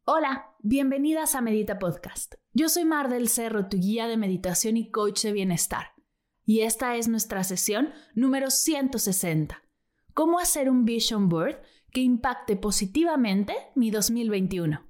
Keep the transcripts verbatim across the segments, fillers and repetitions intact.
Hola, bienvenidas a Medita Podcast. Yo soy Mar del Cerro, tu guía de meditación y coach de bienestar. Y esta es nuestra sesión número ciento sesenta. ¿Cómo hacer un vision board que impacte positivamente mi dos mil veintiuno?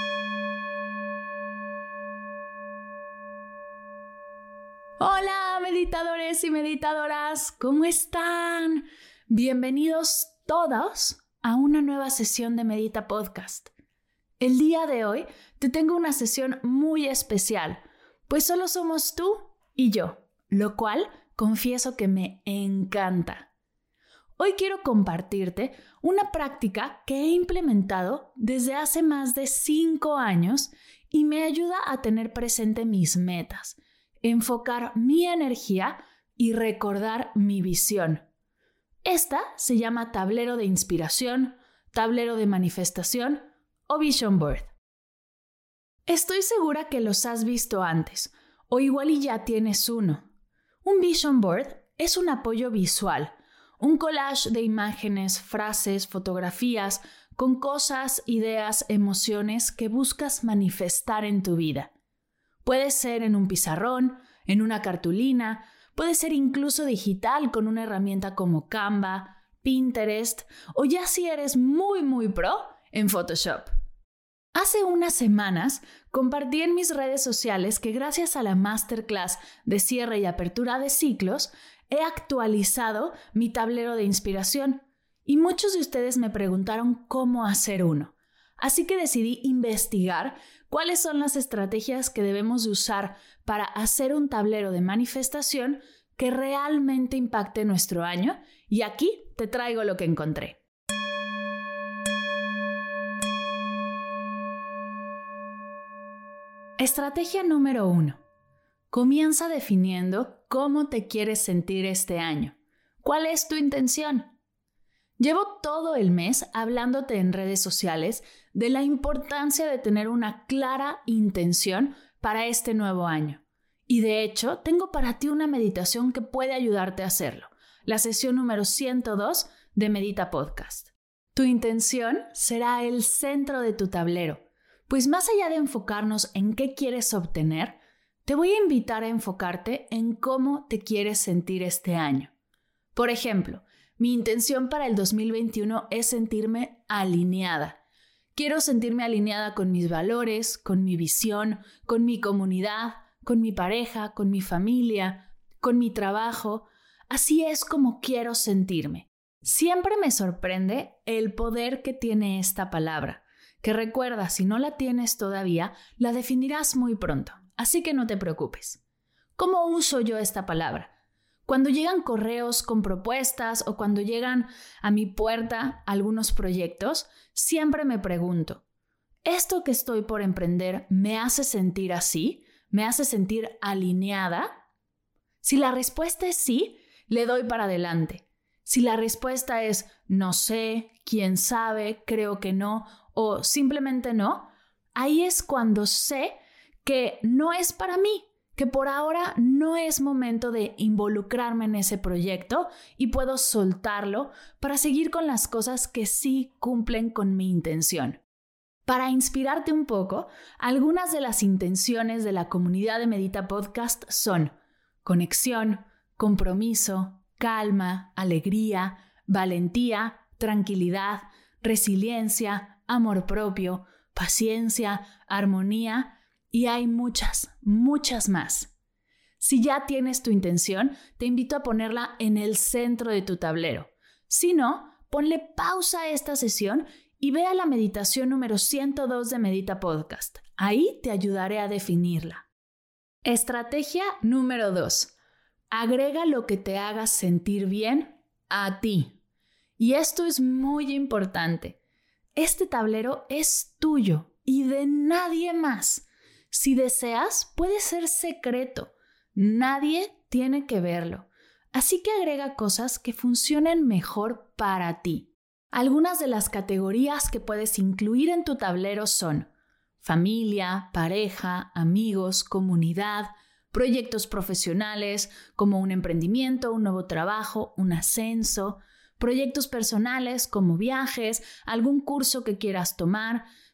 Hola, meditadores y meditadoras, ¿cómo están? Bienvenidos todos a una nueva sesión de Medita Podcast. El día de hoy te tengo una sesión muy especial, pues solo somos tú y yo, lo cual confieso que me encanta. Hoy quiero compartirte una práctica que he implementado desde hace más de cinco años y me ayuda a tener presente mis metas, enfocar mi energía y recordar mi visión. Esta se llama tablero de inspiración, tablero de manifestación o Vision Board. Estoy segura que los has visto antes, o igual y ya tienes uno. Un Vision Board es un apoyo visual, un collage de imágenes, frases, fotografías, con cosas, ideas, emociones que buscas manifestar en tu vida. Puede ser en un pizarrón, en una cartulina, puede ser incluso digital con una herramienta como Canva, Pinterest, o ya si eres muy muy pro, en Photoshop. Hace unas semanas compartí en mis redes sociales que gracias a la masterclass de cierre y apertura de ciclos he actualizado mi tablero de inspiración y muchos de ustedes me preguntaron cómo hacer uno. Así que decidí investigar cuáles son las estrategias que debemos de usar para hacer un tablero de manifestación que realmente impacte nuestro año y aquí te traigo lo que encontré. Estrategia número uno. Comienza definiendo cómo te quieres sentir este año. ¿Cuál es tu intención? Llevo todo el mes hablándote en redes sociales de la importancia de tener una clara intención para este nuevo año. Y de hecho, tengo para ti una meditación que puede ayudarte a hacerlo. La sesión número ciento dos de Medita Podcast. Tu intención será el centro de tu tablero. Pues más allá de enfocarnos en qué quieres obtener, te voy a invitar a enfocarte en cómo te quieres sentir este año. Por ejemplo, mi intención para el dos mil veintiuno es sentirme alineada. Quiero sentirme alineada con mis valores, con mi visión, con mi comunidad, con mi pareja, con mi familia, con mi trabajo. Así es como quiero sentirme. Siempre me sorprende el poder que tiene esta palabra. Que recuerda, si no la tienes todavía, la definirás muy pronto, así que no te preocupes. ¿Cómo uso yo esta palabra? Cuando llegan correos con propuestas o cuando llegan a mi puerta algunos proyectos, siempre me pregunto, ¿esto que estoy por emprender me hace sentir así? ¿Me hace sentir alineada? Si la respuesta es sí, le doy para adelante. Si la respuesta es no sé, quién sabe, creo que no, o simplemente no, ahí es cuando sé que no es para mí, que por ahora no es momento de involucrarme en ese proyecto y puedo soltarlo para seguir con las cosas que sí cumplen con mi intención. Para inspirarte un poco, algunas de las intenciones de la comunidad de Medita Podcast son conexión, compromiso, calma, alegría, valentía, tranquilidad, resiliencia, amor propio, paciencia, armonía y hay muchas, muchas más. Si ya tienes tu intención, te invito a ponerla en el centro de tu tablero. Si no, ponle pausa a esta sesión y ve a la meditación número ciento dos de Medita Podcast. Ahí te ayudaré a definirla. Estrategia número dos. Agrega lo que te haga sentir bien a ti. Y esto es muy importante. Este tablero es tuyo y de nadie más. Si deseas, puede ser secreto. Nadie tiene que verlo. Así que agrega cosas que funcionen mejor para ti. Algunas de las categorías que puedes incluir en tu tablero son familia, pareja, amigos, comunidad, proyectos profesionales como un emprendimiento, un nuevo trabajo, un ascenso, proyectos personales como viajes, algún curso que quieras tomar,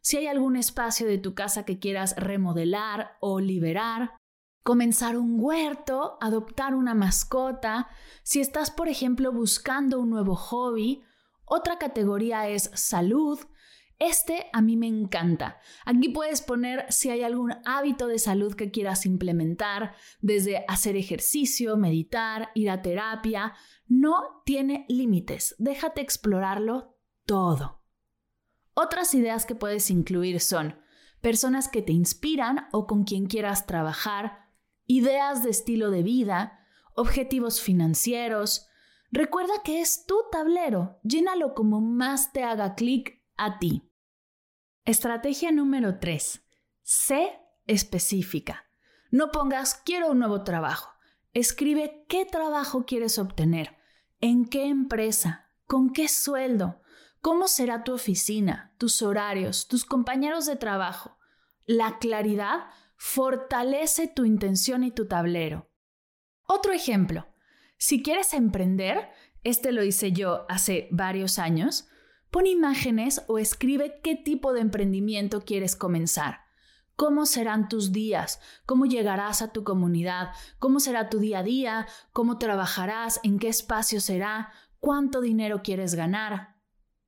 si hay algún espacio de tu casa que quieras remodelar o liberar, comenzar un huerto, adoptar una mascota, si estás, por ejemplo, buscando un nuevo hobby. Otra categoría es salud. Este a mí me encanta. Aquí puedes poner si hay algún hábito de salud que quieras implementar, desde hacer ejercicio, meditar, ir a terapia. No tiene límites. Déjate explorarlo todo. Otras ideas que puedes incluir son personas que te inspiran o con quien quieras trabajar, ideas de estilo de vida, objetivos financieros. Recuerda que es tu tablero. Llénalo como más te haga clic a ti. Estrategia número tres. Sé específica. No pongas quiero un nuevo trabajo. Escribe qué trabajo quieres obtener, en qué empresa, con qué sueldo, cómo será tu oficina, tus horarios, tus compañeros de trabajo. La claridad fortalece tu intención y tu tablero. Otro ejemplo. Si quieres emprender, este lo hice yo hace varios años, pon imágenes o escribe qué tipo de emprendimiento quieres comenzar. ¿Cómo serán tus días? ¿Cómo llegarás a tu comunidad? ¿Cómo será tu día a día? ¿Cómo trabajarás? ¿En qué espacio será? ¿Cuánto dinero quieres ganar?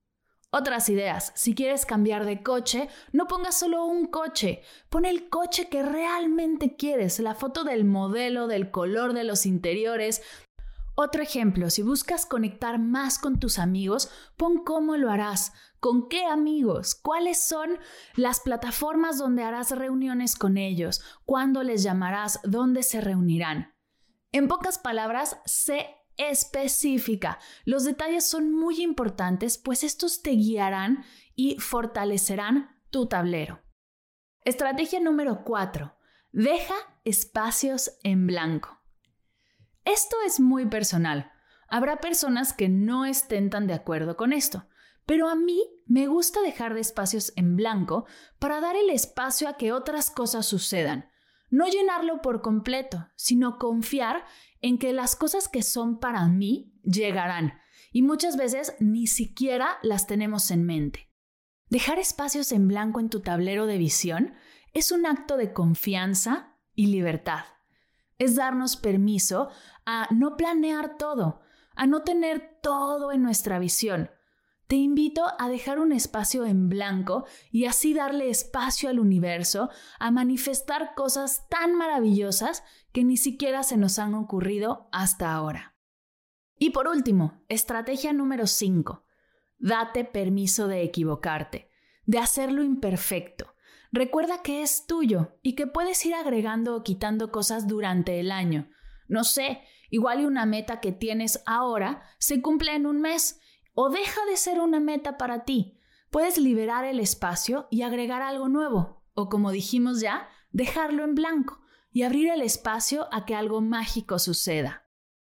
Otras ideas. Si quieres cambiar de coche, no pongas solo un coche. Pon el coche que realmente quieres, la foto del modelo, del color de los interiores. Otro ejemplo, si buscas conectar más con tus amigos, pon cómo lo harás, con qué amigos, cuáles son las plataformas donde harás reuniones con ellos, cuándo les llamarás, dónde se reunirán. En pocas palabras, sé específica. Los detalles son muy importantes, pues estos te guiarán y fortalecerán tu tablero. Estrategia número cuatro. Deja espacios en blanco. Esto es muy personal. Habrá personas que no estén tan de acuerdo con esto, pero a mí me gusta dejar de espacios en blanco para dar el espacio a que otras cosas sucedan. No llenarlo por completo, sino confiar en que las cosas que son para mí llegarán y muchas veces ni siquiera las tenemos en mente. Dejar espacios en blanco en tu tablero de visión es un acto de confianza y libertad. Es darnos permiso a no planear todo, a no tener todo en nuestra visión. Te invito a dejar un espacio en blanco y así darle espacio al universo a manifestar cosas tan maravillosas que ni siquiera se nos han ocurrido hasta ahora. Y por último, estrategia número cinco. Date permiso de equivocarte, de hacerlo imperfecto. Recuerda que es tuyo y que puedes ir agregando o quitando cosas durante el año. No sé, igual y una meta que tienes ahora se cumple en un mes o deja de ser una meta para ti. Puedes liberar el espacio y agregar algo nuevo o, como dijimos ya, dejarlo en blanco y abrir el espacio a que algo mágico suceda.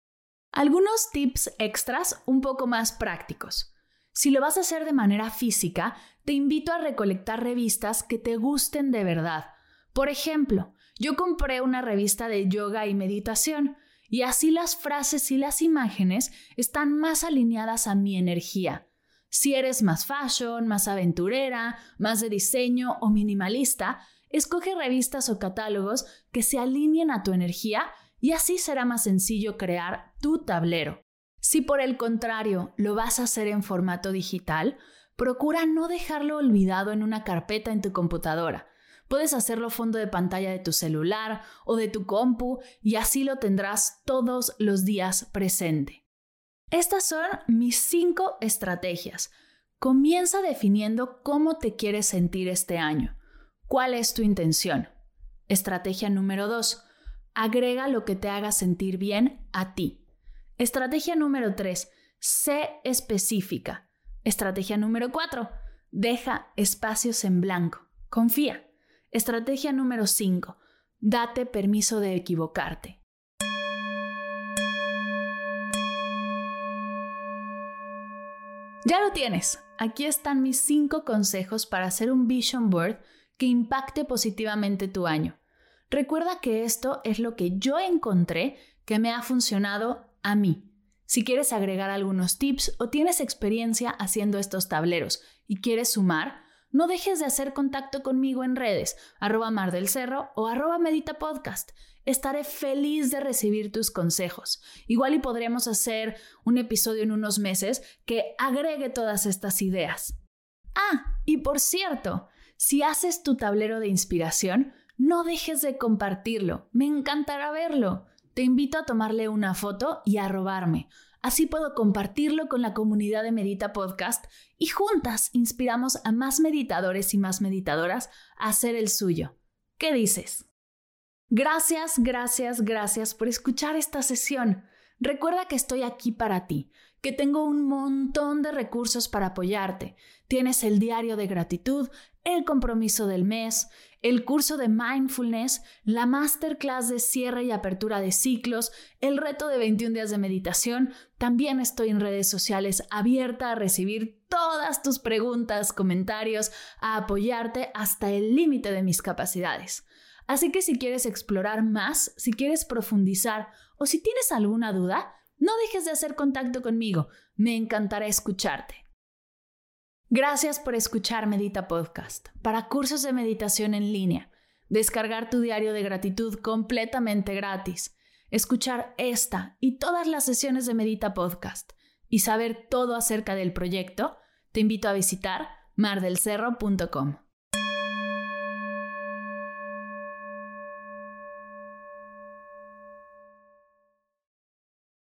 Algunos tips extras un poco más prácticos. Si lo vas a hacer de manera física, te invito a recolectar revistas que te gusten de verdad. Por ejemplo, yo compré una revista de yoga y meditación y así las frases y las imágenes están más alineadas a mi energía. Si eres más fashion, más aventurera, más de diseño o minimalista, escoge revistas o catálogos que se alineen a tu energía y así será más sencillo crear tu tablero. Si por el contrario lo vas a hacer en formato digital, procura no dejarlo olvidado en una carpeta en tu computadora. Puedes hacerlo fondo de pantalla de tu celular o de tu compu y así lo tendrás todos los días presente. Estas son mis cinco estrategias. Comienza definiendo cómo te quieres sentir este año. ¿Cuál es tu intención? Estrategia número dos. Agrega lo que te haga sentir bien a ti. Estrategia número tres. Sé específica. Estrategia número cuatro. Deja espacios en blanco. Confía. Estrategia número cinco. Date permiso de equivocarte. Ya lo tienes. Aquí están mis cinco consejos para hacer un vision board que impacte positivamente tu año. Recuerda que esto es lo que yo encontré que me ha funcionado a mí. Si quieres agregar algunos tips o tienes experiencia haciendo estos tableros y quieres sumar, no dejes de hacer contacto conmigo en redes, arroba Mar del Cerro o arroba Medita Podcast. Estaré feliz de recibir tus consejos. Igual y podremos hacer un episodio en unos meses que agregue todas estas ideas. Ah, y por cierto, si haces tu tablero de inspiración, no dejes de compartirlo. Me encantará verlo. Te invito a tomarle una foto y a arrobarme. Así puedo compartirlo con la comunidad de Medita Podcast y juntas inspiramos a más meditadores y más meditadoras a hacer el suyo. ¿Qué dices? Gracias, gracias, gracias por escuchar esta sesión. Recuerda que estoy aquí para ti, que tengo un montón de recursos para apoyarte. Tienes el diario de gratitud, el compromiso del mes, el curso de mindfulness, la masterclass de cierre y apertura de ciclos, el reto de veintiún días de meditación. También estoy en redes sociales abierta a recibir todas tus preguntas, comentarios, a apoyarte hasta el límite de mis capacidades. Así que si quieres explorar más, si quieres profundizar o si tienes alguna duda, no dejes de hacer contacto conmigo. Me encantará escucharte. Gracias por escuchar Medita Podcast. Para cursos de meditación en línea, descargar tu diario de gratitud completamente gratis, escuchar esta y todas las sesiones de Medita Podcast y saber todo acerca del proyecto, te invito a visitar mar del cerro punto com.